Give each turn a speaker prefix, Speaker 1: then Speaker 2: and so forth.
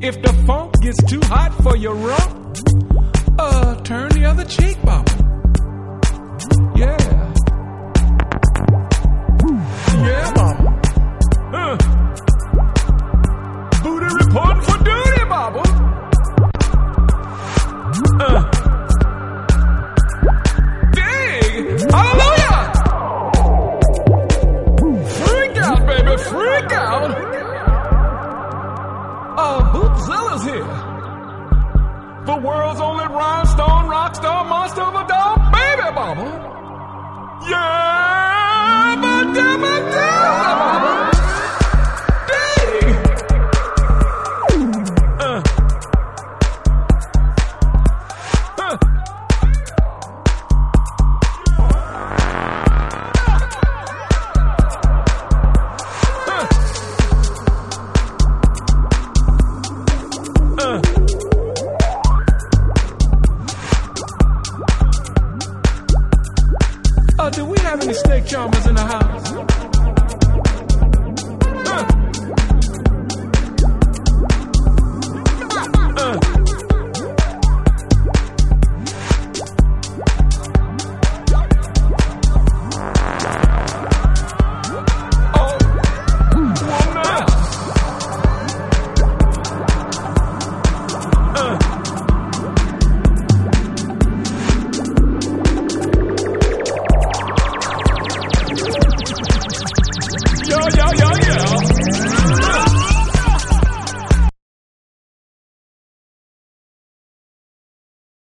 Speaker 1: If the funk gets too hot for your rump, turn the other cheek, mama. Yeah. Yeah, mama. Booty reporting for duty, mama. Dig. Hallelujah. Freak out, baby. Freak out. Bootzilla's here. The world's only rhinestone, rock star, monster of a dog, baby mama. Yeah.